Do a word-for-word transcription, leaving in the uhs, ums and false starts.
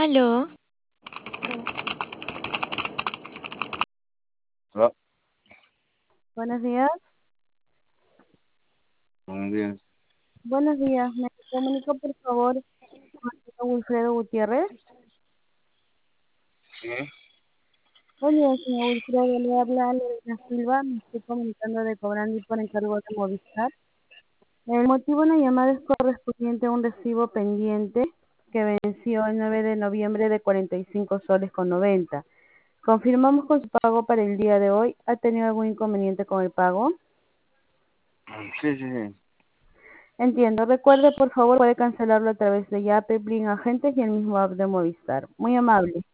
Aló, Hola, Buenos días. buenos días. Buenos días. ¿Me comunica, por favor, con el señor Wilfredo Gutiérrez? Sí, Buen día, señor Wilfredo. Le habla Lorena Silva. Me estoy comunicando de Cobrandi por encargo de Movistar. El motivo de la llamada es correspondiente a un recibo pendiente que venció el nueve de noviembre de cuarenta y cinco soles con noventa. Confirmamos con su pago para el día de hoy. ¿Ha tenido algún inconveniente con el pago? sí, sí, sí. Entiendo. Recuerde, por favor, puede cancelarlo a través de Yape, Bling Agentes y el mismo app de Movistar. Muy amable.